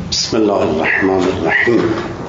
بسم الله الرحمن الرحیم.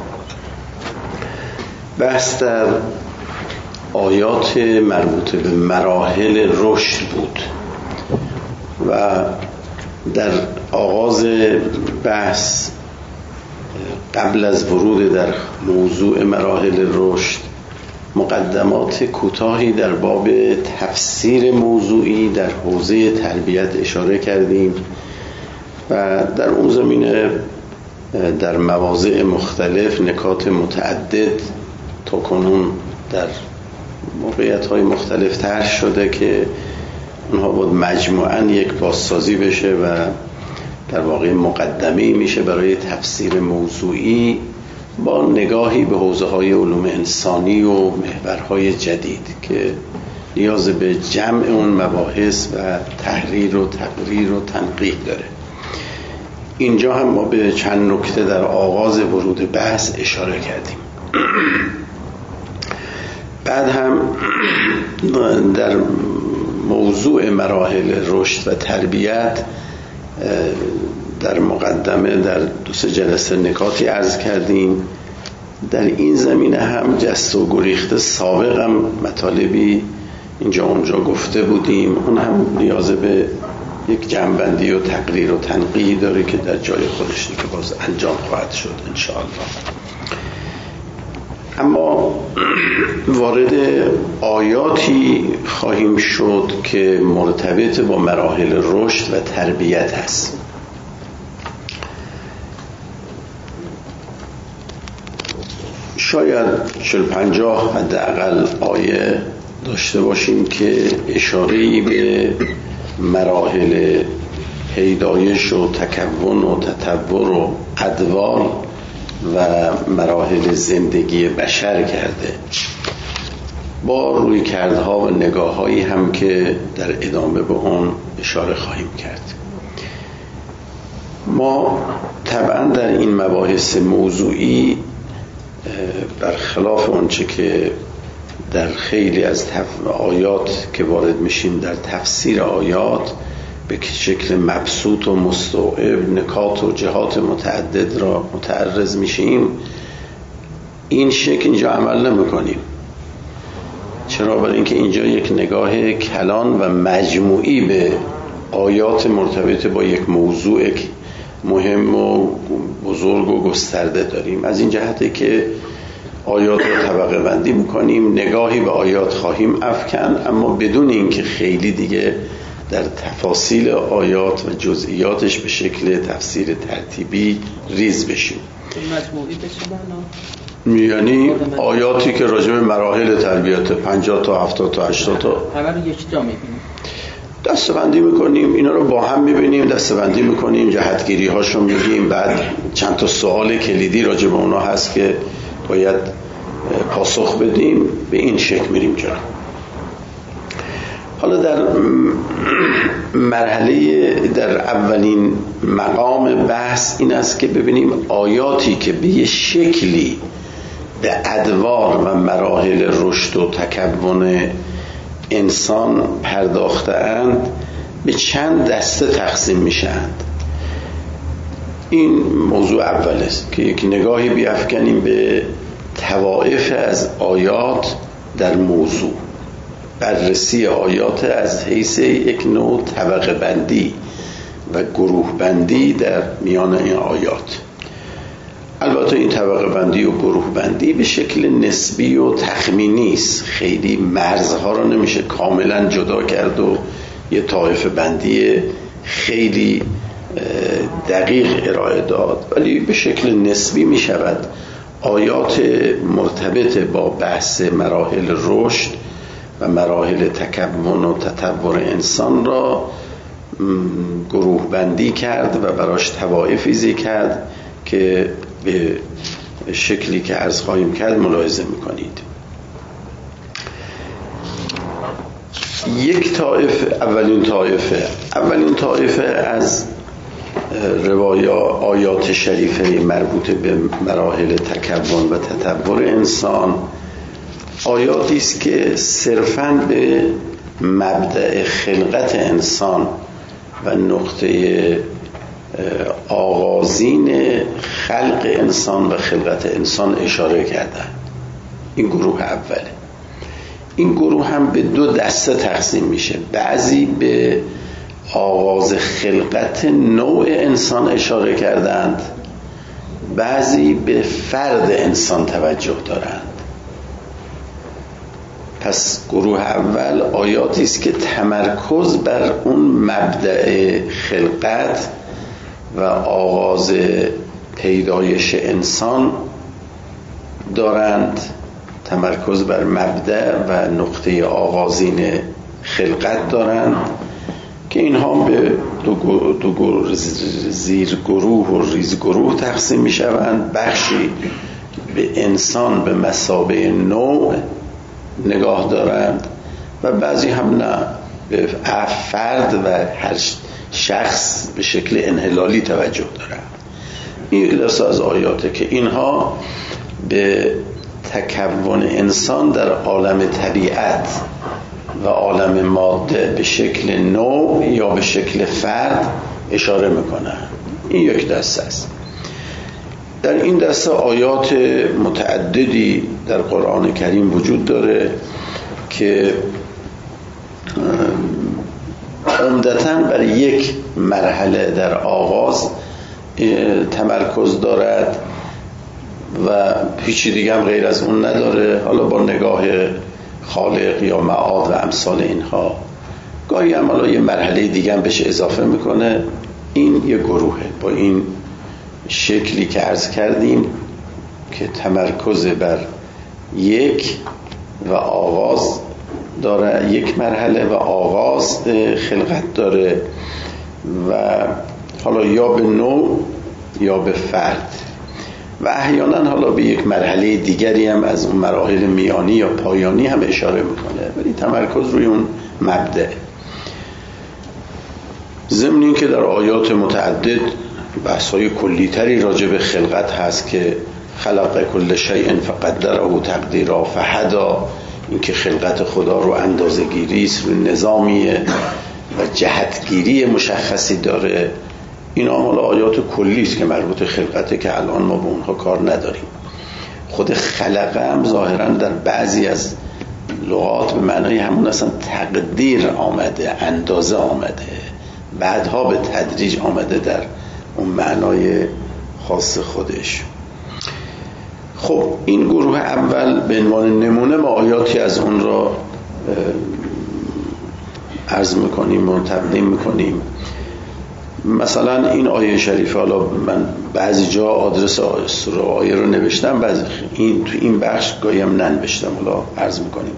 بحث در آیات مربوط به مراحل رشد بود و در آغاز بحث قبل از ورود در موضوع مراحل رشد مقدمات کوتاهی در باب تفسیر موضوعی در حوزه تربیت اشاره کردیم و در اون زمینه در مواضع مختلف نکات متعدد تا کنون در موقعیت‌های مختلف طرح شده که اونها باید مجموعاً یک بازسازی بشه و در واقع مقدمه‌ای میشه برای تفسیر موضوعی با نگاهی به حوزه‌های علوم انسانی و محورهای جدید که نیاز به جمع اون مباحث و تحریر و تقریر و تنقیح داره. اینجا هم ما به چند نکته در آغاز ورود بحث اشاره کردیم. بعد هم در موضوع مراحل رشد و تربیت در مقدمه در 2-3 جلسه نکاتی عرض کردیم. در این زمینه هم جست و گریخته سابق هم مطالبی اینجا اونجا گفته بودیم. اون هم نیاز به یک جمع‌بندی و تقریر و تنقیح داره که در جای خودش که باز انجام خواهد شد انشاءالله. اما وارد آیاتی خواهیم شد که مرتبط با مراحل رشد و تربیت هست. شاید 40-50 حداقل آیه داشته باشیم که اشاره‌ای به مراحل پیدایش و تکون و تطور و ادوار و مراحل زندگی بشر کرده، با رویکردها و نگاه‌هایی هم که در ادامه به اون اشاره خواهیم کرد. ما طبعا در این مباحث موضوعی برخلاف اونچه که در خیلی از آیات که وارد میشیم در تفسیر آیات به شکل مبسوط و مستوعب نکات و جهات متعدد را متعرض میشیم، این شکل اینجا عمل نمیکنیم. چرا؟ برای اینکه اینجا یک نگاه کلان و مجموعی به آیات مرتبط با یک موضوع مهم و بزرگ و گسترده داریم. از این جهته که آیات رو طبقه بندی میکنیم، نگاهی به آیات خواهیم افکن، اما بدون اینکه خیلی دیگه در تفاصیل آیات و جزئیاتش به شکل تفسیر ترتیبی ریز بشیم. مجموعی بشه یعنی آیاتی که راجع به مراحل تربیت 50 تا 70 تا 80 تا همه رو یک جا میبینیم، دسته‌بندی میکنیم، اینا رو با هم میبینیم، دسته‌بندی میکنیم، جهتگیری هاشو میگیم، بعد چند تا سوال کلیدی راجع به اونا هست که باید پاسخ بدیم، به این شکل میریم جلو. حالا در مرحله در اولین مقام بحث این است که ببینیم آیاتی که به یه شکلی به ادوار و مراحل رشد و تکون انسان پرداخته‌اند به چند دسته تقسیم میشند. این موضوع اول است که یک نگاهی بیافکنیم به طوائف از آیات در موضوع، بررسی آیات از حیث یک نوع طبقه بندی و گروه بندی در میان این آیات. البته این طبقه بندی و گروه بندی به شکل نسبی و تخمینی است، خیلی مرزها رو نمیشه کاملا جدا کرد و یه طایفه بندی خیلی دقیق ارائه داد، ولی به شکل نسبی می شود آیات مرتبط با بحث مراحل رشد و مراحل تکون و تطور انسان را گروه بندی کرد و براش طوائفی ذکر کرد که به شکلی که عرض خواهیم کرد ملاحظه میکنید. یک طایفه، اولین طایفه از آیات شریفه مربوط به مراحل تکون و تطور انسان آیاتی است که صرفاً به مبدأ خلقت انسان و نقطه آغازین خلق انسان و خلقت انسان اشاره کردن. این گروه اوله. این گروه هم به دو دسته تقسیم میشه. بعضی به آغاز خلقت نوع انسان اشاره کردند، بعضی به فرد انسان توجه دارند. پس گروه اول آیاتی است که تمرکز بر اون مبدأ خلقت و آغاز پیدایش انسان دارند، تمرکز بر مبدأ و نقطه آغازین خلقت دارند که اینها به دو زیر گروه و ریز گروه تقسیم می شوند. بخشی به انسان به مثابه نوع نگاه دارند و بعضی هم نه، به فرد و هر شخص به شکل انحلالی توجه دارند. این یک دسته از آیاته که اینها به تکون انسان در عالم طبیعت و عالم ماده به شکل نوع یا به شکل فرد اشاره میکنن. این یک دسته است. در این دسته آیات متعددی در قرآن کریم وجود داره که عمدتاً بر یک مرحله در آغاز تمرکز دارد و هیچی دیگه هم غیر از اون نداره، حالا با نگاه خالق یا معاد و امثال اینها. گاهی هم حالا یه مرحله دیگه هم بهش اضافه میکنه. این یه گروهه با این شکلی که عرض کردیم که تمرکز بر یک و آغاز داره، یک مرحله و آغاز خلقت داره و حالا یا به نوع یا به فرد و احیانا حالا به یک مرحله دیگری هم از اون مراحل میانی یا پایانی هم اشاره میکنه، ولی تمرکز روی اون مبدأ. ضمن این که در آیات متعدد بحث‌های کلی‌تری راجع به خلقت هست که خلق کل شیء فقدره تقدیرا فهدی، این که خلقت خدا رو اندازه‌گیری است، رو نظامیه و جهتگیری مشخصی داره. این حالا آیات کلی است که مربوط خلقته که الان ما به اونها کار نداریم. خود خلقه هم ظاهراً در بعضی از لغات به معنای همون اصلا تقدیر آمده، اندازه آمده، بعدها به تدریج آمده در اون معنای خاص خودش. خب این گروه اول به عنوان نمونه ما آیاتی از اون را عرض میکنیم و تقدیم میکنیم. مثلا این آیه شریفه، حالا من بعضی جا آدرس سوره آیه رو نوشتم، بعضی این تو این بخش گاهی هم ننوشتم، حالا عرض میکنیم.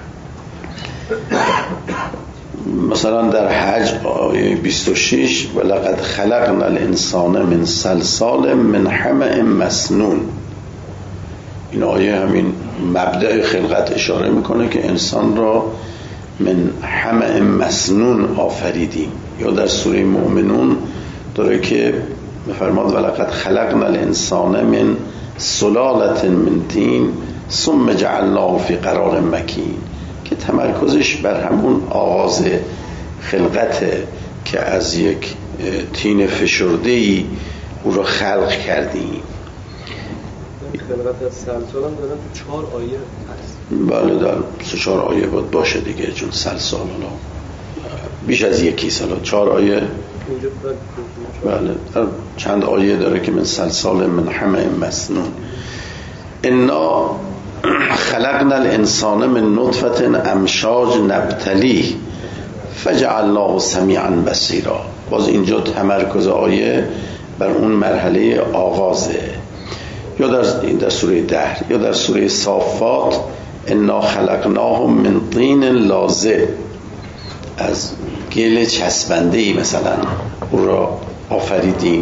مثلا در حج آیه 26 ولقد خلقنا الانسان من صلصال من حمأ مسنون، این آیه همین مبدأ خلقت اشاره میکنه که انسان را من حمأ مسنون آفریدیم. یا در سوره مومنون داره که میفرماد ولقد خلقنا الانسان من سلالة من طین ثم جعلناه فی قرار مکین، که تمرکزش بر همون آغاز خلقته که از یک طین فشرده‌ای او را خلق کردیم. خلقت از سلسال هم دارن تو 4 آیه هست. بله در 3-4 آیه باشه دیگه، چون سلسال حالا بیش از یکی سال 4 آیه بله در چند آیه داره که من سلسال من حمأ مسنون. انا خلقنا الانسان من نطفة امشاج نبتلیه فجعلناه سمیعا بصیرا. باز اینجا تمرکز آیه بر اون مرحله آغازه. یا در سوره دهر یا در سوره صافات انا خلقناهم من طین لازب، از گل چسبنده‌ای مثلا او را آفریدیم.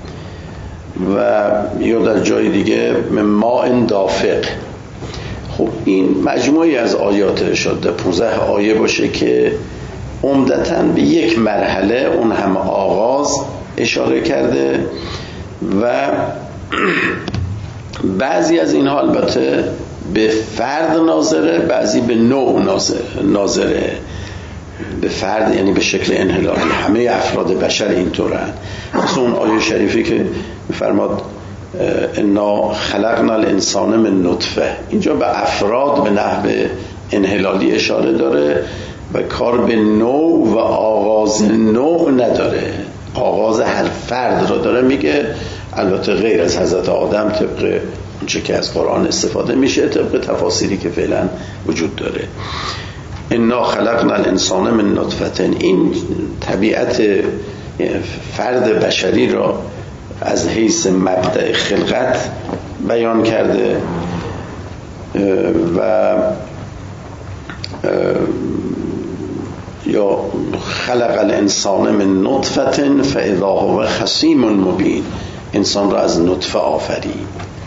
و یا در جای دیگه من ماء دافق. خب این مجموعی از آیات شده 15 آیه باشه که عمدتاً به یک مرحله اون هم آغاز اشاره کرده و بعضی از اینها البته به فرد ناظره، بعضی به نوع ناظره. به فرد، یعنی به شکل انحلالی. همه افراد بشر اینطورن. مثل اون آیه شریفی که می‌فرماد انا خلقنا الانسان من نطفه، اینجا به افراد به نحو انحلالی اشاره داره و کار به نوع و آغاز نوع نداره، آغاز هر فرد رو داره میگه، البته غیر از حضرت آدم طبق اونچه که از قرآن استفاده میشه، طبق تفاسیری که فعلا وجود داره. انا خلقنا الانسان من نطفه، این طبیعت فرد بشری را از حیث مبدأ خلقت بیان کرده و یا خلق الانسان من نطفه فاذا هو خصیم مبین، انسان را از نطفه آفرید.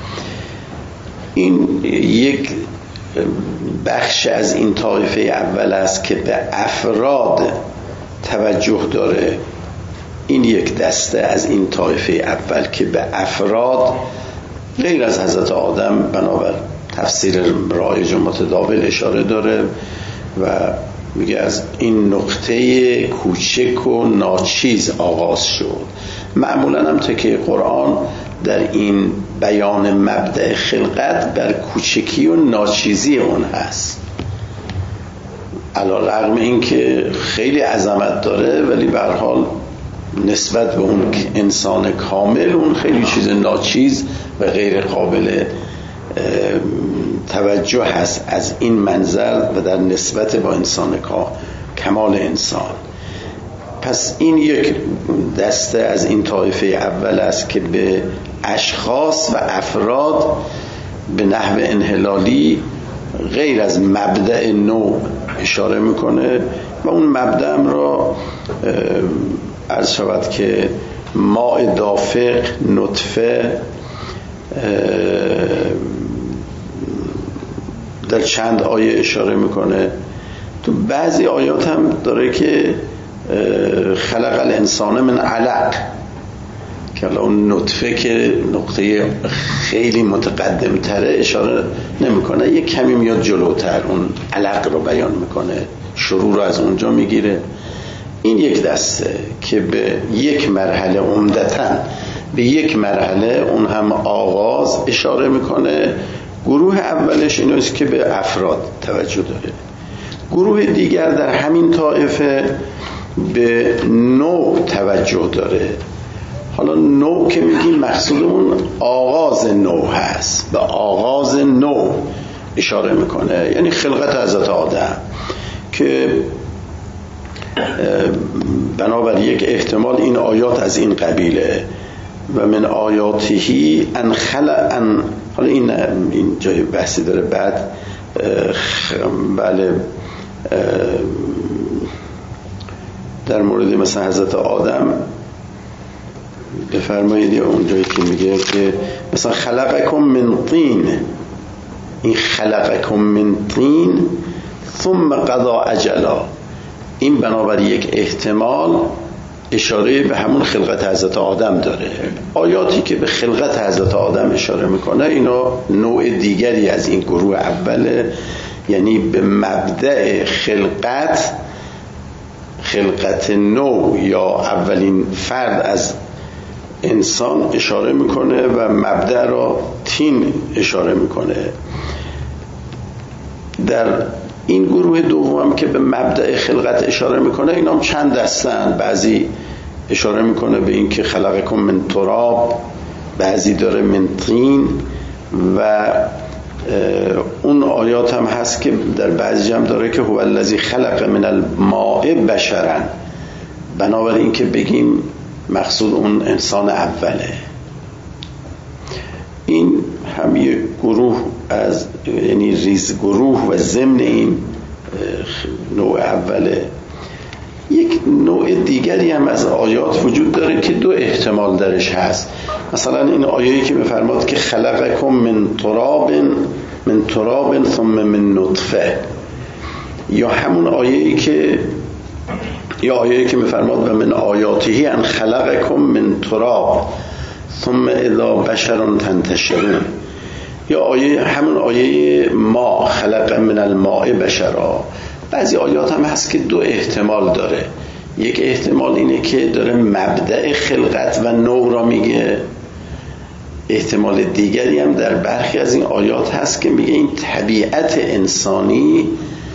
این یک بخش از این طایفه اول است که به افراد توجه داره. این یک دسته از این طایفه اول که به افراد غیر از حضرت آدم بنابر تفسیر رایج و متداول اشاره داره و میگه از این نقطه کوچک و ناچیز آغاز شد. معمولا هم تکیه قرآن در این بیان مبدأ خلقت بر کوچکی و ناچیزی اون هست، علی رغم این که خیلی عظمت داره ولی به هر حال نسبت به اون انسان کامل اون خیلی چیز ناچیز و غیر قابل توجه هست از این منظر و در نسبت با انسان کمال انسان. پس این یک دسته از این طایفه اول است که به اشخاص و افراد به نحو انحلالی غیر از مبدأ نوع اشاره میکنه و اون مبدأ را عرض شود که ماء دافق، نطفه، در چند آیه اشاره میکنه. تو بعضی آیات هم داره که خلق الانسان من علق، که اون نطفه که نقطه خیلی متقدم تره اشاره نمیکنه، یک کمی میاد جلوتر اون علق رو بیان میکنه، شروع رو از اونجا میگیره. این یک دسته که به یک مرحله، عمدتاً به یک مرحله اون هم آغاز اشاره میکنه. گروه اولش اینوست که به افراد توجه داره. گروه دیگر در همین طایفه به نوع توجه داره. حالا نوع که میگیم مقصودمون آغاز نوع هست، به آغاز نوع اشاره میکنه، یعنی خلقت حضرت آدم که بنابر یک احتمال این آیات از این قبیله و من آیاتهی ان حالا این جای بحثی داره بعد بله در مورد مثلا حضرت آدم بفرمایید اون جایی که میگه که مثلا خلقکم من طین، این خلقکم من طین ثم قضا اجلا، این بنابر یک احتمال اشاره به همون خلقت حضرت آدم داره. آیاتی که به خلقت حضرت آدم اشاره میکنه اینا نوع دیگری از این گروه اوله، یعنی به مبدأ خلقت نوع یا اولین فرد از انسان اشاره میکنه و مبدأ را تین اشاره میکنه. در این گروه دوم که به مبدأ خلقت اشاره میکنه اینا هم چند دستن، بعضی اشاره میکنه به این که خلقکم من تراب، بعضی داره من طین و اون آیات هم هست که در بعضی هم داره که هو الذی خلق من الماء بشرا، بنابراین این که بگیم مقصود اون انسان اوله. این هم یک گروه از یعنی ریز گروه و ضمن این نوع اوله. یک نوع دیگری هم از آیات وجود داره که دو احتمال درش هست. مثلا این آیه‌ای که می‌فرماد که خلقکم من تراب ثم من نطفه، یا همون آیه‌ای که می‌فرماد و من آیاته ان خلقکم من تراب ثم اذا بشر تنتشرون، یا همون آیه ما خلق من الماء بشرا بعضی آیات هم هست که دو احتمال داره. یک احتمال اینه که داره مبدأ خلقت و نوع را میگه، احتمال دیگری هم در برخی از این آیات هست که میگه این طبیعت انسانی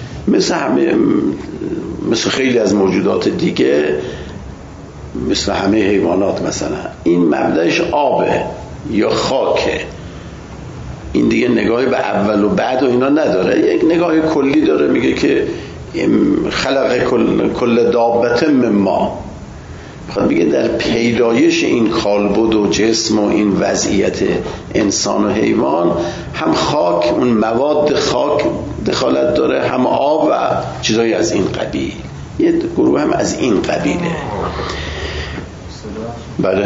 مثل خیلی از موجودات دیگه، مثل همه حیوانات مثلا، این مبدأش آبه یا خاکه. این دیگه نگاهی به اول و بعد و اینا نداره، یک نگاه کلی داره، میگه که خلق کل دابت من ما، میخواد بگه در پیدایش این کالبد و جسم و این وضعیت انسان و حیوان هم خاک، اون مواد خاک دخالت داره، هم آب و چیزایی از این قبیل. یه گروه هم از این قبیله. بله.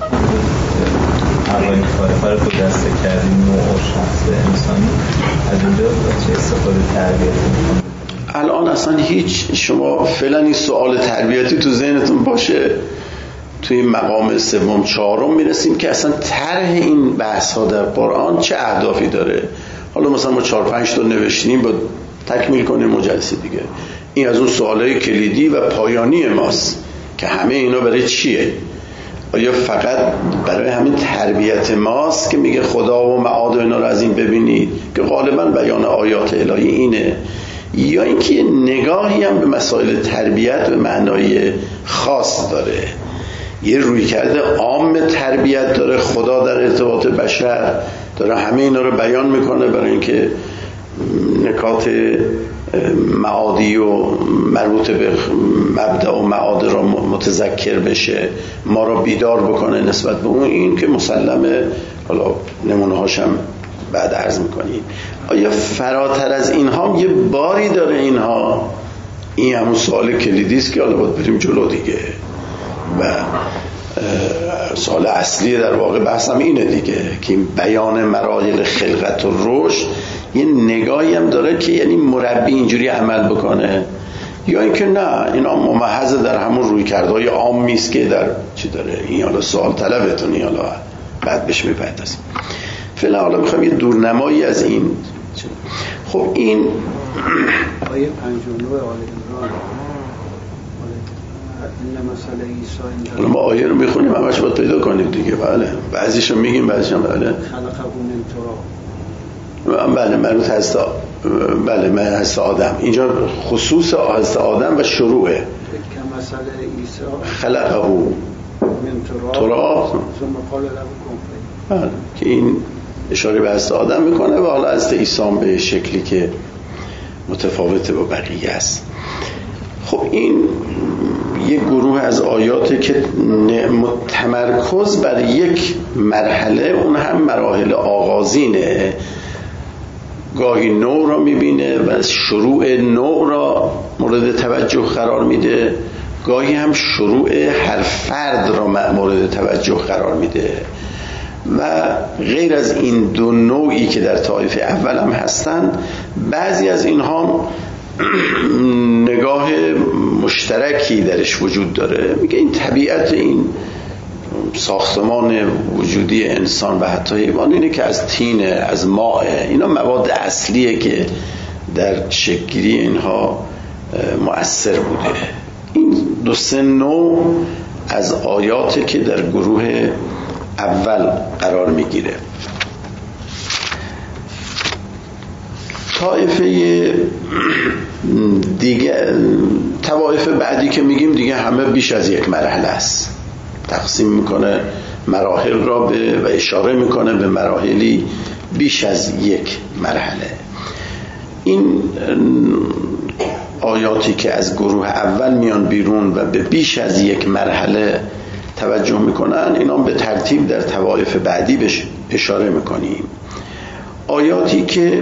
اولین کار رو دسته کردیم نوع و شخص انسانی، از اینجا چه استفاده تربیتی میکنیم؟ الان اصلا هیچ، شما فعلا این سوال تربیتی تو ذهنتون باشه، توی مقام سوم چهارم میرسیم که اصلا طرح این بحث ها در قرآن چه اهدافی داره. حالا مثلا ما 4-5 تا نوشتیم، با تکمیل کنیم مجلسه دیگه. این از اون سوالای کلیدی و پایانی ماست که همه اینا برای چیه؟ آیا فقط برای همین تربیت ماست که میگه خدا و معاد و اینا رو از این ببینید، که غالبا بیان آیات الهی اینه، یا اینکه نگاهی هم به مسائل تربیت به معنای خاص داره، یه رویکرد عام تربیت داره. خدا در ارتباط بشر داره همه اینا رو بیان میکنه برای اینکه نکات معادی و مربوط به مبدأ و معاد را متذکر بشه، ما را بیدار بکنه نسبت به اون. این که مسلمه، حالا نمونه هاشم بعد عرض میکنیم. آیا فراتر از اینها یه باری داره اینها؟ این همون سوال کلیدی است که حالا باید بریم جلو دیگه. و سوال اصلی در واقع بحثم اینه دیگه، که این بیان مراحل خلقت و رشد یه نگاهی هم داره که یعنی مربی اینجوری عمل بکنه، یا اینکه نه، اینا ممحض در همون رویکردهای عامی است که در چی داره. این حالا سوال طلبتونی، حالا بعد بهش میپردازیم. فعلا حالا میخوام یه دورنمایی از این. خب این آیه 59 آل عمران، حالا ما آیه رو میخونیم همش باید پیدا کنیم دیگه. بله، بعضیشو میگیم بعضیشو بله. خلقه من تراب، بله مربوط هست، بله من هست آدم، اینجا خصوص هست آدم و شروعه. که مثل عیسی خلقه من تراب ثم قال له کن فیکون، که این اشاره به هست آدم میکنه و حالا هست عیسی به شکلی که متفاوته با بقیه است. خب این یک گروه از آیاته که تمرکز بر یک مرحله، اون هم مراحل آغازینه، گاهی نوع را میبینه و شروع نوع را مورد توجه قرار میده، گاهی هم شروع هر فرد را مورد توجه قرار میده. و غیر از این دو نوعی که در طایفه اول هم هستن، بعضی از اینها نگاه مشترکی درش وجود داره. میگه این طبیعت این ساختمان وجودی انسان و حتی حیوان اینه که از طینه، از ماء، اینا مواد اصلیه که در شکل‌گیری اینها مؤثر بوده. این 2-3 نوع از آیاتی که در گروه اول قرار میگیره. طایفه دیگه، طوایف بعدی که میگیم دیگه همه بیش از یک مرحله است، تقسیم میکنه مراحل را و اشاره میکنه به مراحلی بیش از یک مرحله. این آیاتی که از گروه اول میان بیرون و به بیش از یک مرحله توجه میکنن، اینا به ترتیب در طوایف بعدی بهش اشاره میکنیم. آیاتی که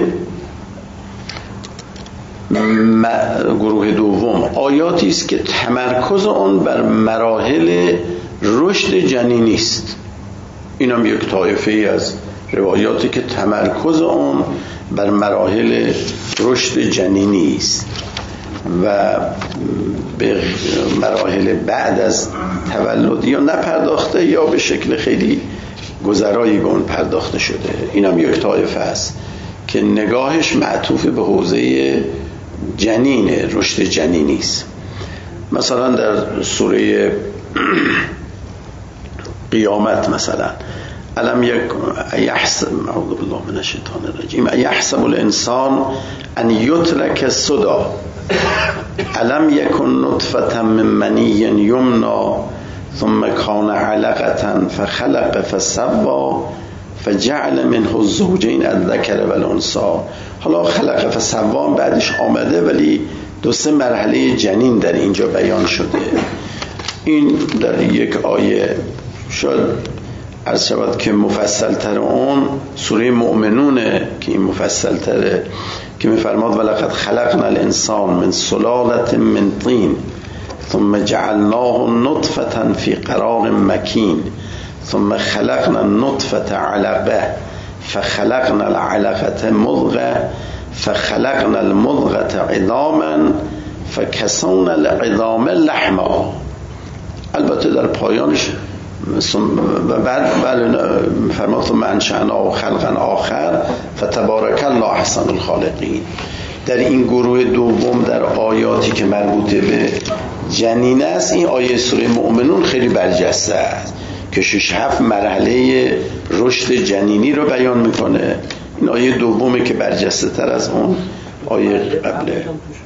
گروه دوم، آیاتی است که تمرکز آن بر مراحل رشد جنینی است. این هم یک طایفه ای از روایاتی که تمرکز آن بر مراحل رشد جنینی است و به مراحل بعد از تولد یا نپرداخته یا به شکل خیلی گذرایی به اون پرداخته شده. این هم یک طایفه است که نگاهش معطوف به حوزه جنین، رشد جنینی است. مثلا در سوره قیامت مثلا الم یحسب اعوذ بالله من الشیطان الرجیم یحسب الانسان ان یترک سدى الم یکن نطفة من منی یمنی ثم کان علقة فخلق فسوى فجعل منه الزوجین الذکر والانثی. حالا خلق فسوى بعدش آمده ولی 2-3 مرحله جنین در اینجا بیان شده. این در یک آیه. شاید عرض شود که مفصل تر اون سوره مؤمنونه که این مفصل تره که میفرماد ولقد خلقنا الانسان من سلالة من طین ثم جعلناه نطفة في قرار مكين ثم خلقنا النطفة علقة فخلقنا العلقة مضغة فخلقنا المضغة عظاما فكسونا العظام لحما. البته در پایانش و بعد فرمود ثم انشأناه خلقا آخر فتبارک الله احسن الخالقین. در این گروه دوم در آیاتی که مربوطه به جنین است این آیه سوره مؤمنون خیلی برجسته است که 6-7 مرحله رشد جنینی رو بیان میکنه. این آیه دومه که برجسته تر از اون آیه قبله.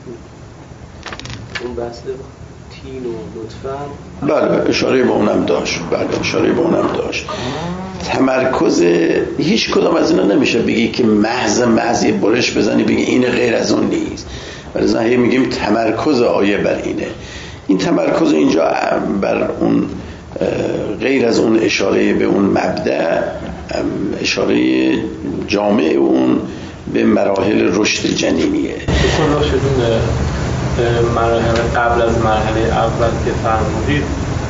اون بحث تین و نطفه بله اشاره به اونم داشت. بله اشاره به اونم داشت. تمرکز هیچ کدام از اینا نمیشه بگی که محض یه برش بزنی بگی این غیر از اون نیست. ولی ظاهر میگیم تمرکز آیه بر اینه. این تمرکز اینجا بر اون غیر از اون اشاره به اون مبدأ، اشاره جامع اون به مراحل رشد جنینیه. بسیار شدون مراحل قبل از مرحله اول که فرمودید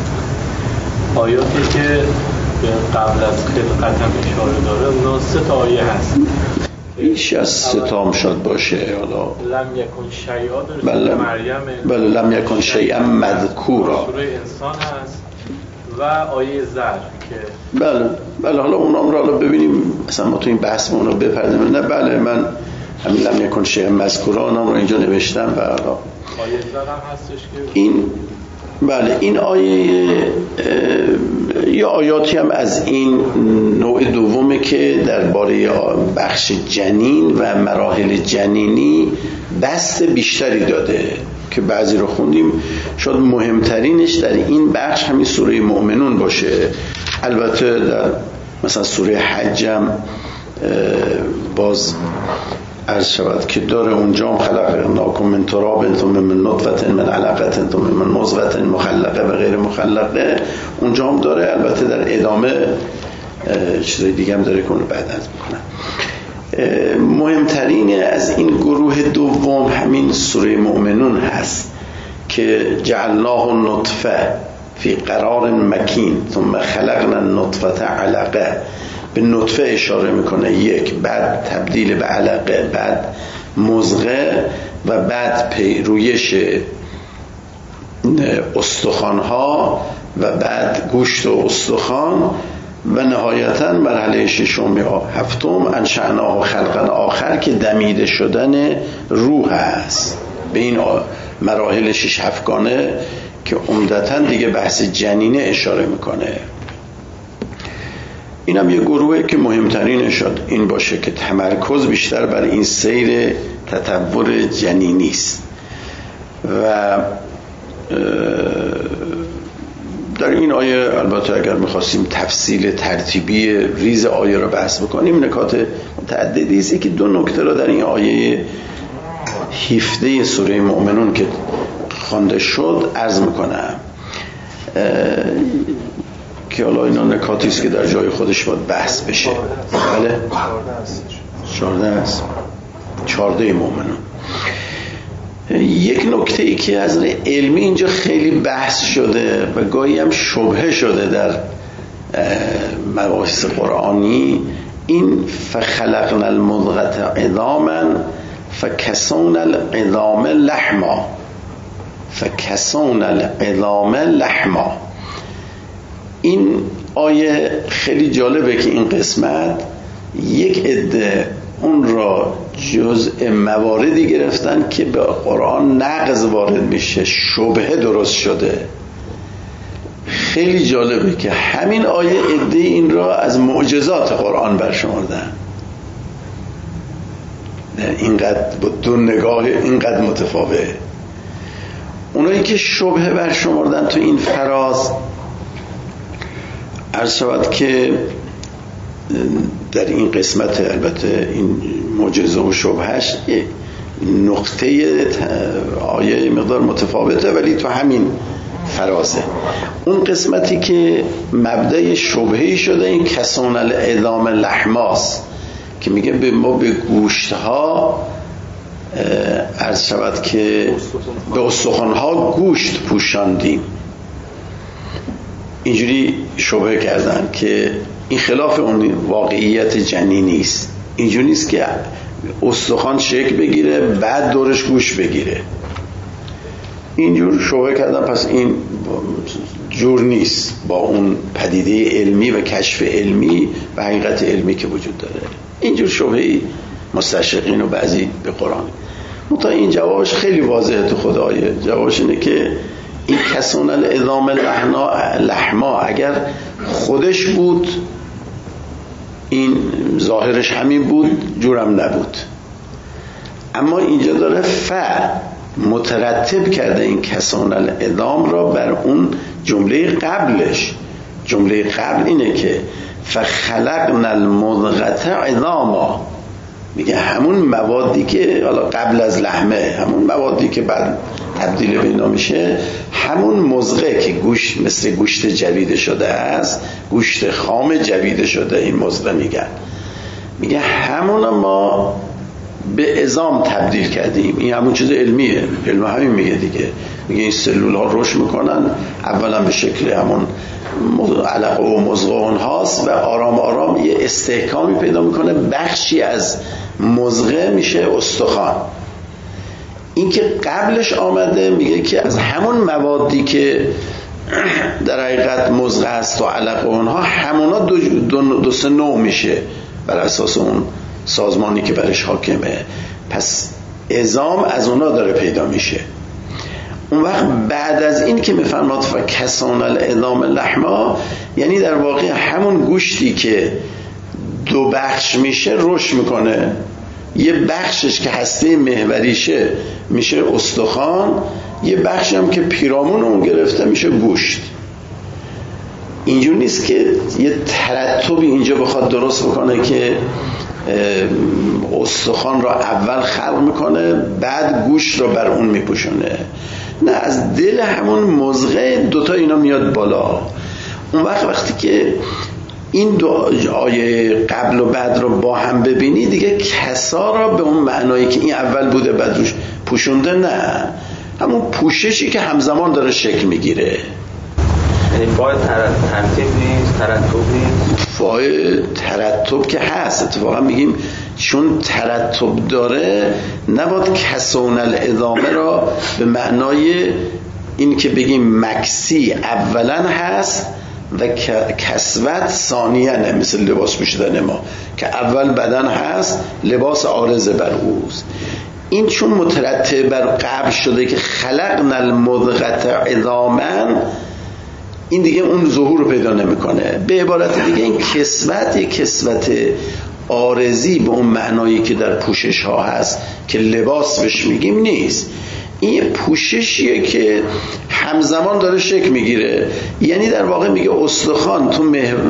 آیاتی که قبل از خلقت هم اشاره داره اونا 3 تا آیه هست. بیش از 3 تا هم شاید باشه. حالا لم یکن شیئا داره سوره مریم. بله لم یکن شیئا مذکورا سوره انسان هست و آیه زر که بله حالا اونام رو ببینیم مثلا ما تو این بحث اون رو بپردازیم. نه بله من همین لم یکن شیئا مذکورا اونام رو اینجا نوشتم. و حالا آیه زر هم هستش که این بله این آیه یا آیاتی هم از این نوع دومه که درباره بخش جنین و مراحل جنینی بست بیشتری داده که بعضی رو خوندیم. شاید مهمترینش در این بخش همین سوره مؤمنون باشه. البته در مثلا سوره حج هم باز عرض شود که داره اونجا هم خلقناکم من تراب ثم من نطفة من علقة ثم من مضغة مخلقه و غیر مخلقه اونجا هم داره. البته در ادامه چیزای دیگه هم داره که اونو بعد از میکنم. مهمترین از این گروه دوم همین سوره مؤمنون هست که جعلناه نطفه فی قرار مکین ثم خلقنا النطفة علقه. به نطفه اشاره میکنه یک، بعد تبدیل به علقه، بعد مضغه و بعد پیرویش استخوانها و بعد گوشت و استخوان و نهایتا مرحله 6 یا 7 انشأناه خلقا آخر که دمیده شدن روح است. به این مراحل 6-7 گانه که عمدتا دیگه بحث جنینه اشاره میکنه. اینم یه گروهی که مهمترین شد این باشه که تمرکز بیشتر بر این سیر تطور جنینی است. و در این آیه البته اگر میخواستیم تفصیل ترتیبی ریز آیه رو بحث بکنیم نکات متعددی است. یکی 2 نکته رو در این آیه 17 سوره مؤمنون که خوانده شد عرض میکنم که حالا اینا نکاتی است که در جای خودش باید بحث بشه. بله 14 است 14 مؤمنون. یک نکته ای که از علمی اینجا خیلی بحث شده و گاهی هم شبهه شده در مباحث قرآنی این فخلقنا المضغة عظاما فکسونا العظام لحما. فکسونا العظام لحما. این آیه خیلی جالبه که این قسمت یک عده اون را جزء مواردی گرفتن که به قرآن نقض وارد میشه، شبهه درست شده. خیلی جالبه که همین آیه عده این را از معجزات قرآن برشمردن. اینقدر با دو نگاه اینقدر متفاوت. اونایی که شبهه برشمردن تو این فراز، عرض شود که در این قسمت البته این معجزه و شبهش نقطه آیه مقدار متفاوته، ولی تو همین فرازه. اون قسمتی که مبدأ شبهه‌ای شده این کسون العظام لحماست که میگه ما به گوشتها عرض شود که به استخوانها گوشت پوشاندیم. اینجوری شبهه کردن که این خلاف اون واقعیت جنینی است. اینجوری نیست که استخوان شکل بگیره بعد دورش گوشت بگیره. اینجور شبهه کردن. پس این جور نیست با اون پدیده علمی و کشف علمی و حقیقت علمی که وجود داره. اینجور شبهه‌ای مستشرقین و بعضی به قرآن. متا این جوابش خیلی واضحه تو خود آیه. جوابش اینه که این کسون العظام لحما اگر خودش بود این ظاهرش همین بود، جورم نبود. اما اینجا داره مترتب کرده این کسون العظام را بر اون جمله قبلش. جمله قبل اینه که فخلقنا المضغة عظاما، میگه همون موادی که حالا قبل از لحمه، همون موادی که بعد تبدیل به اینا میشه، همون مضغه که گوشت مثل گوشت جویده شده است، گوشت خام جویده شده، این مضغه میگه همون ما به عظام تبدیل کردیم. این همون چیز علمیه، علم همین میگه دیگه. میگه این سلول ها رشد میکنن، اولا به شکل همون علقه و مضغه اونهاست و آرام آرام یه استحکامی پیدا میکنه، بخشی از مضغه میشه استخوان. این که قبلش آمده میگه که از همون موادی که در حقیقت مضغه است و علقه اونها، همونا دو سه نوع میشه بر اساس اون سازمانی که برش حاکمه. پس عظام از اونا داره پیدا میشه. اون وقت بعد از این که میفرماد فکسون العظام لحما، یعنی در واقع همون گوشتی که دو بخش میشه رشد میکنه. یه بخشش که هسته محوریشه میشه استخوان، یه بخش هم که پیرامون اون گرفته میشه گوشت. اینجور نیست که یه ترتبی اینجا بخواد درست بکنه که استخوان را اول خلق میکنه بعد گوشت را بر اون میپوشونه. نه، از دل همون مضغه دوتا اینا میاد بالا. اون وقتی که این دو آیه قبل و بعد رو با هم ببینی دیگه کسا را به اون معنایی که این اول بوده بعد روش پوشونده، نه، همون پوششی که همزمان داره شکل میگیره. یعنی فای ترتیب نیست، ترتب نیست. فای ترتب که هست. اتفاقا میگیم چون ترتب داره نباید کسون العظامه را به معنای این که بگیم مکسی اولا هست و کسوت ثانیانه، مثل لباس پوشیدن ما که اول بدن هست لباس عارضه بر اوست. این چون مترتب بر قبل شده که خلقنا المضغة عظاما، این دیگه اون ظهور رو پیدا نمیکنه. به عبارت دیگه این کسوت یک کسوت عارضی به اون معنایی که در پوشش ها هست که لباس بهش میگیم نیست. این یه پوششیه که همزمان داره شکل میگیره. یعنی در واقع میگه استخوان تو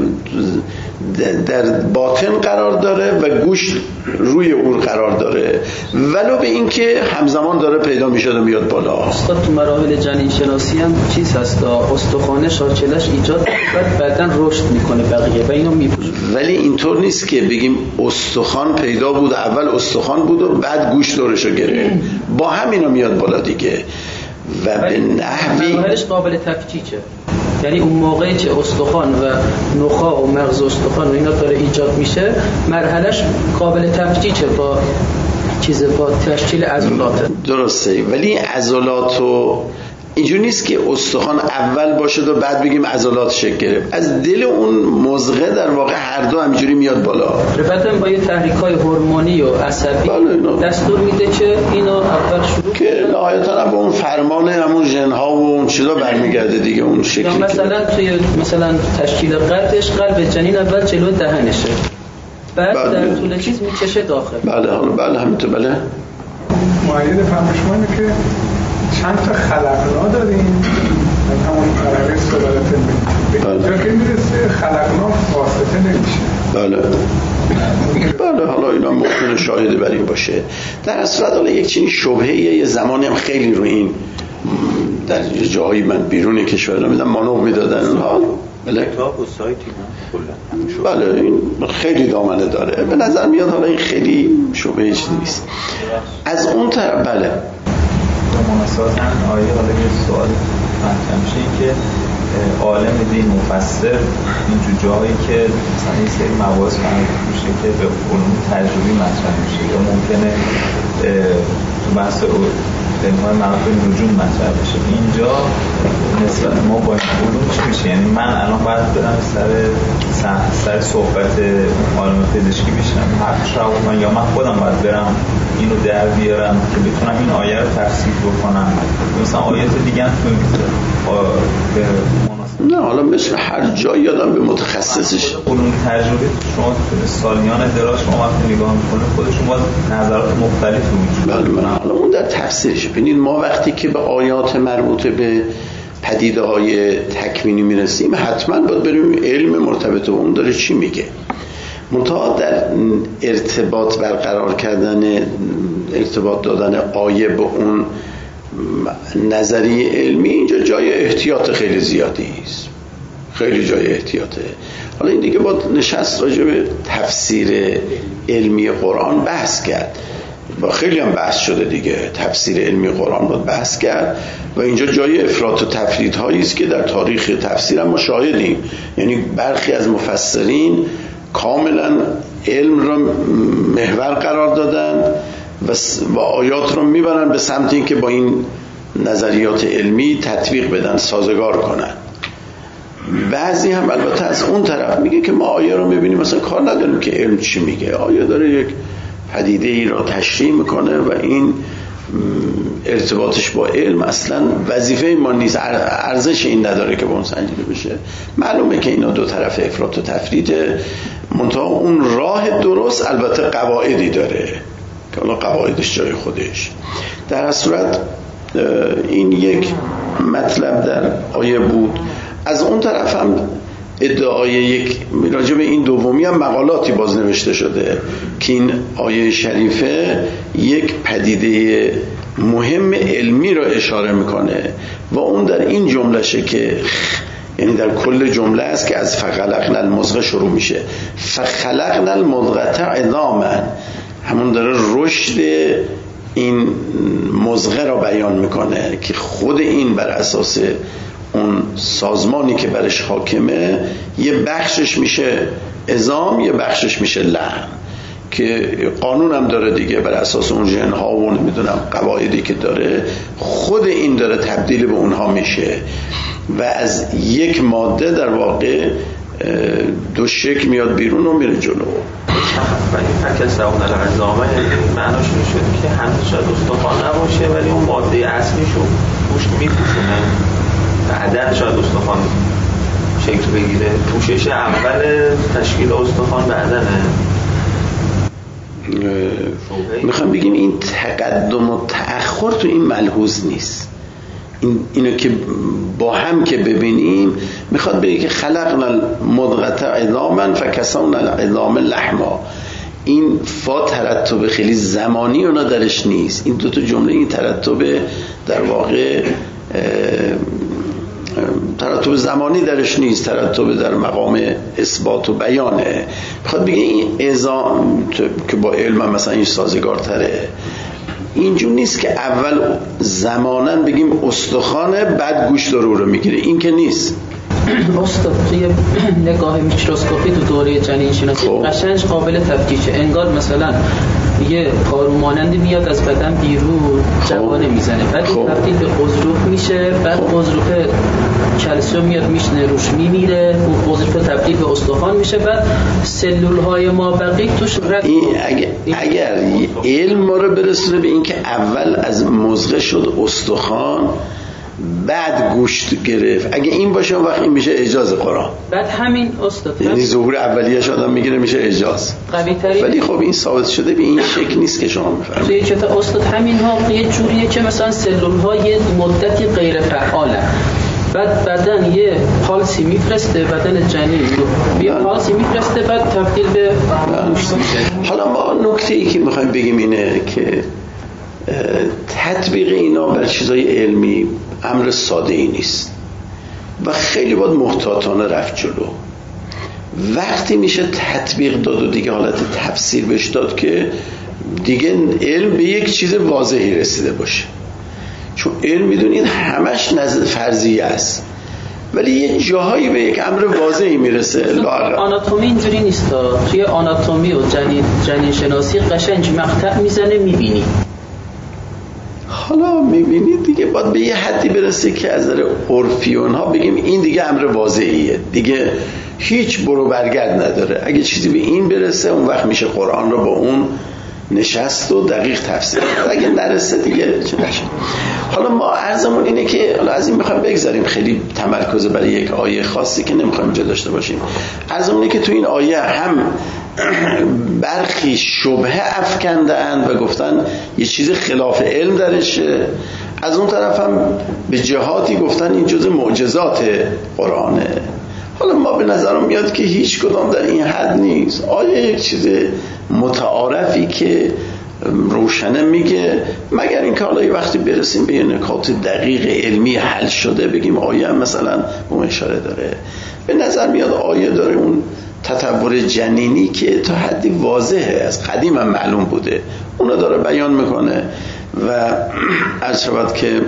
در باطن قرار داره و گوشت روی اون قرار داره، ولو به این که همزمان داره پیدا میشه و میاد بالا. استاد تو مراحل جنین شناسی هم چیز هست، استخوان شاکلش ایجاد بعد بعدن رشد میکنه بقیه و اینو میپوشه. ولی اینطور نیست که بگیم استخوان پیدا بود، اول استخوان بود و بعد گوشت دورشو گرفت، با همینا میاد بالا دیگه. و به نحوی مراحلش قابل تفکیکه. یعنی اون موقعی که استخوان و نخاع و مغز استخوان و اینا داره ایجاد میشه، مرحلهش قابل تفکیکه با با تشکیل عضلات. درسته، ولی عضلات و اینجور نیست که استخوان اول باشه و بعد بگیم عضلات شکل گرفت. از دل اون مزغه در واقع هر دو همینجوری میاد بالا. بعدم با یه تحریک‌های هورمونی و عصبی دستور میده که اینو اول شروع که نهایتاً به اون فرمان همون ژن‌ها و اون چیزا برمیگرده دیگه اون شکلی. یا مثلا توی مثلا تشکیل قدش قلب جنین اول جلو دهنشه، بعد در طول چیز میکشه داخل. بله همینطور. بله معید فهم شما اینه که چند تا خلقنا داریم، همون طرقه صورت علمی جا که میرسه خلقنا واسطه نمیشه. بله حالا اینا ممکنه شاهده بر این باشه. در اصل حالا یک چنین شبهه یه زمانی هم خیلی رو این در جاهای من بیرون کشور میدم مانور میدادن اونها. بله کتاب و سایتی نه بله این خیلی دامنه داره. به نظر میاد حالا این خیلی شبهه چیزی نیست. از اون طرف بله مناسبتاً آیه حالا یه سوال مطرح میشه این که عالم دین مفسر اینجور جایی که مثلا این سری مباحث مربوط میشه که به علوم تجربی مطرح میشه یا ممکنه تو بحث علم‌های مربوط به نجوم مطرح بشه، اینجا نسبت ما با این علوم چی میشه؟ یعنی من الان باید برم سر صحبت عالم پزشکی بشم حرفش رو کنم، یا من خودم باید برم اینو در بیارم که بتونم این آیه رو تفسیر بکنم؟ مثلا آیات دیگه هم به نه حالا مثل هر جایی آدم به متخصصش علوم تجربی شما سالیان دراز شما وقتی نگاه میکنه خودشون باید نظرات مختلفی وجود بله حالا اون در تفسیرش. ببینید ما وقتی که به آیات مربوطه به پدیده های تکوینی میرسیم حتما باید بریم علم مرتبط به اون داره چی میگه. منتها در ارتباط برقرار کردن ارتباط دادن آیه به اون نظریه علمی اینجا جای احتیاط خیلی زیادی است، خیلی جای احتیاطه. حالا این دیگه با نشست راجع به تفسیر علمی قرآن بحث کرد و خیلی هم بحث شده دیگه. تفسیر علمی قرآن باید بحث کرد و اینجا جای افراط و تفرید هایی است که در تاریخ تفسیر هم ما شاهدیم. یعنی برخی از مفسرین کاملا علم را محور قرار دادن و آیات رو میبرن به سمت این که با این نظریات علمی تطبیق بدن، سازگار کنن. بعضی هم البته از اون طرف میگه که ما آیه رو میبینیم مثلا کار نداریم که علم چی میگه، آیه داره یک پدیده ای را تشریح میکنه و این ارتباطش با علم اصلا وظیفه ما نیست، ارزش این نداره که با اون سنجیده بشه. معلومه که اینا دو طرف افراط و تفریده، منتها اون راه درست البته قواعدی داره که حالا قواعدش جای خودش. در هر صورت این یک مطلب در آیه بود. از اون طرف هم ادعای یک راجع به این دومی هم مقالاتی بازنوشته شده که این آیه شریفه یک پدیده مهم علمی را اشاره میکنه و اون در این جملهشه که یعنی در کل جمله است که از فخلقنا المضغه شروع میشه. فخلقنا المضغه عظاما، همون داره رشد این مضغه را بیان میکنه که خود این بر اساس اون سازمانی که برش حاکمه یه بخشش میشه عظام، یه بخشش میشه لحم، که قانون هم داره دیگه بر اساس اون ژن‌ها و نمیدونم قواعدی که داره خود این داره تبدیل به اونها میشه و از یک ماده در واقع دو شکل میاد بیرون و میره جلو. ولی فکسونا العظام معناش میشد که هنوز شاید استخوان نباشه ولی اون ماده اصلیشو پوشت میپوشونه، بعدن شاید استخوان شکل بگیره. پوشش اول تشکیل استخوان بعدنه. میخوام بگیم این تقدم و تأخر تو این ملحوظ نیست. اینو که با هم که ببینیم میخواد بگه که خلقنا المضغه عظاما فکسونا العظام لحما. این فا ترتب خیلی زمانی اونا درش نیست. این دوتا جمله این ترتب در واقع ترتب زمانی درش نیست، ترتب در مقام اثبات و بیانه. میخواد بگه این عظام که با علم مثلا این سازگارتره. اینجور نیست که اول زمانن بگیم استخوانه بعد گوشت رو میگیره، این که نیست. استاد توی نگاه میکروسکوپی تو دوره جنین شناسی قشنگ قابل تفکیکه. انگار مثلا یه پارو مانندی میاد از بدن بیرون جوانه میزنه، بعد تبدیل به قزروف میشه، بعد قزروف کلسیم میاد میشنه روش میمیره، اون قزروف تبدیل به استخوان میشه، بعد سلولهای مابقی توش رد. اگر علم ما رو برسونه به این که اول از مزغه شد استخوان بعد گوشت گرفت، اگه این باشه اون وقت این میشه اعجاز قرآن. بعد همین استاد یعنی ظهور اولیه‌اش آدم میگیره میشه اعجاز قوی تری. ولی خب این ثابت شده به این شکل نیست که شما میفهمید. توی کتاب استاد همین ها یه جوریه که مثلا سلول ها یه مدتی غیر فعاله، بعد بدن یه پالسی میفرسته، بدن جنین یه پالسی میفرسته، بعد تبدیل به گوشت میشه. حالا ما نکته‌ای که میخوایم بگیم اینه که تطبیق اینا بر چیزای علمی امر ساده ای نیست و خیلی باید محتاطانه رفت جلو. وقتی میشه تطبیق داد و دیگه حالت تفسیر بهش داد که دیگه علم به یک چیز واضحی رسیده باشه، چون علم میدونید همش نزد فرضیه است ولی یه جاهایی به یک امر واضحی میرسه. آناتومی اینجوری نیست. توی آناتومی و جنین شناسی قشنگ مقطع میزنه میبینی، حالا میبینید دیگه باید به یه حدی برسه که از نظر عرفیون ها بگیم این دیگه امر واضحیه، دیگه هیچ برو برگرد نداره. اگه چیزی به این برسه اون وقت میشه قرآن رو با اون نشست و دقیق تفسیر کرد، اگه نرسه دیگه چه نشه. حالا ما عرضمون اینه که حالا از این میخوایم بگذاریم، خیلی تمرکز برای یک آیه خاصی که نمیخوایم اینجا داشته باشیم. عرضمون اینه که تو این آیه هم برخی شبهه افکنده‌اند و گفتن یه چیز خلاف علم درشه، از اون طرف هم به جهاتی گفتن این جزء معجزات قرآنه. حالا ما به نظرم میاد که هیچ کدام در این حد نیست. آیه یک چیز متعارفی که روشنه میگه، مگر اینکه حالا یه وقتی برسیم به یه نکات دقیق علمی حل شده بگیم آیه هم مثلا به اون اشاره داره. به نظر میاد آیه داره اون تطور جنینی که تا حدی واضحه، از قدیم هم معلوم بوده، اونو داره بیان میکنه و عرض شود که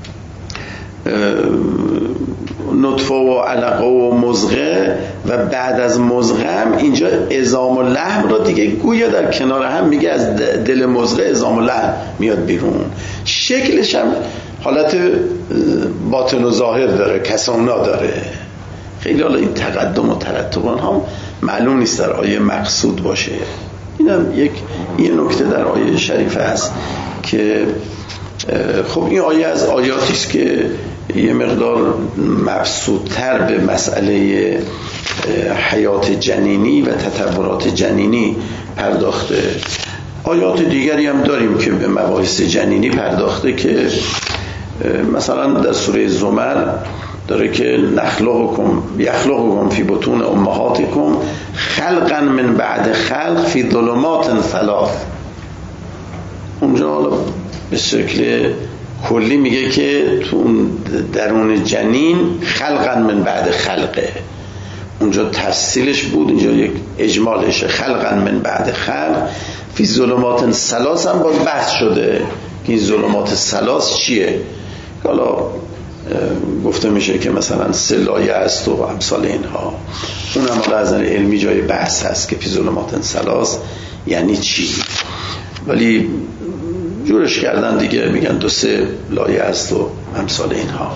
نطفه و علقه و مزغه و بعد از مزغه هم اینجا عظام و لحم رو دیگه گویا در کنار هم میگه از دل مزغه عظام و لحم میاد بیرون. شکلش هم حالت باطن و ظاهر داره، کسانا داره. خیلی حالا این تقدم و ترتبان هم معلوم نیست در آیه مقصود باشه. اینم یه نکته در آیه شریفه هست که خب این آیه از آیاتی است که یه مقدار مبسوط‌تر به مسئله حیات جنینی و تطورات جنینی پرداخته. آیات دیگری هم داریم که به مباحث جنینی پرداخته که مثلا در سوره زمر داره که یخلقکم فی بطون امهاتکم خلقا من بعد خلق فی ظلمات ثلاث. اونجا حالا به شکل کلی میگه که تو درون جنین خلقا من بعد خلقه، اونجا تفصیلش بود، اینجا یک اجمالشه خلقا من بعد خلق فی ظلمات ثلاث هم باز بحث شده که این ظلمات ثلاث چیه. حالا گفته میشه که مثلا سلایه است و امثال اینها، اون هم حالا از نظر علمی جای بحث هست که فی ظلمات ثلاث یعنی چی، ولی جورش کردن دیگه میگن 2-3 لایه است و امثال اینها.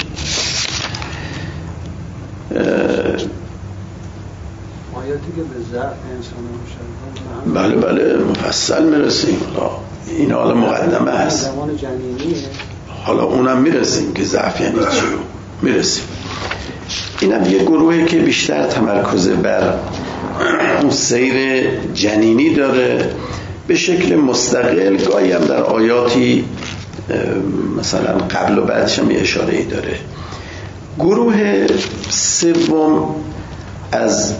آیاتی که به ضعف انسان مشابه بله مفصل میرسیم. این حالا مقدمه هست، زمان جنینیه، حالا اونم میرسیم که ضعف یعنی چی میرسیم. اینم یه گروهی که بیشتر تمرکز بر اون سیر جنینی داره به شکل مستقل، گاهی هم در آیاتی مثلا قبل و بعدش هم یه اشاره‌ای داره. گروه سوم از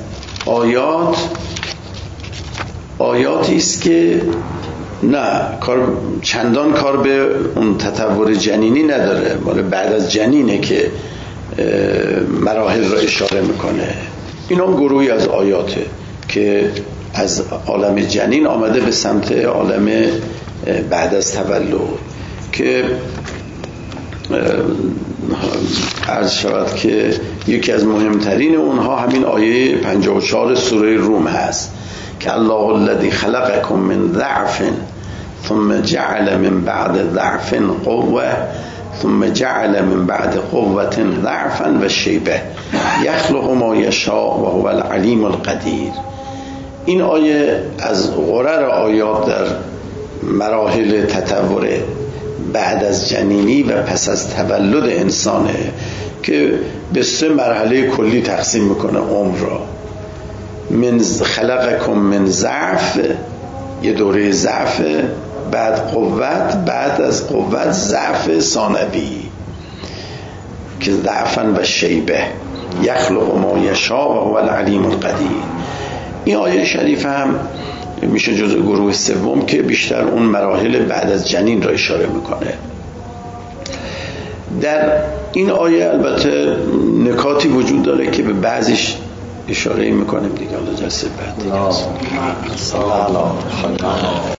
آیاتی است که نه چندان کار به اون تطور جنینی نداره، مال بعد از جنینه که مراحل را اشاره میکنه. اینا هم گروهی از آیاته که از عالم جنین آمده به سمت عالم بعد از تولد، که عرض شود که یکی از مهمترین اونها همین آیه 54 سوره روم هست که الله الذی خلقکم من ضعف ثم جعل من بعد ضعف قوة ثم جعل من بعد قوة ضعفا و شیبه یخلق ما یشاء و هو العلیم القدیر. این آیه از غرر آیات در مراحل تطور بعد از جنینی و پس از تولد انسانه که به 3 مرحله کلی تقسیم میکنه عمر را. من خلقکم من ضعف، یه دوره ضعف، بعد قوت، بعد از قوت ضعف ثانوی که ضعفا و شیبه یخلق ما یشاء و هو العلیم القدیر. این آیه شریف هم میشه جزء گروه سوم که بیشتر اون مراحل بعد از جنین را اشاره میکنه. در این آیه البته نکاتی وجود داره که به بعضیش اشاره میکنیم دیگه، حالا جلسه بعد دیگه.